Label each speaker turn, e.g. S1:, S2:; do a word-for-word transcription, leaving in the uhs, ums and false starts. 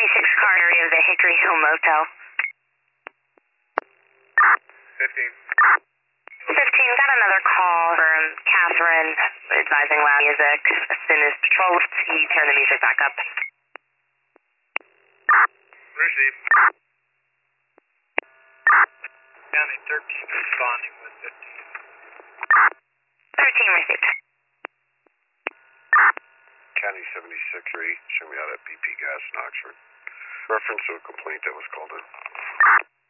S1: twenty-six car area of the Hickory Hill Motel.
S2: fifteen.
S1: fifteen, got another call from Catherine advising loud music. As soon as patrol lifts, he turned the music back up.
S2: Receive. County thirteen responding with fifteen.
S1: thirteen received.
S3: County seventy-six three, show me out at B P Gas in Oxford. Reference to a complaint that was called in.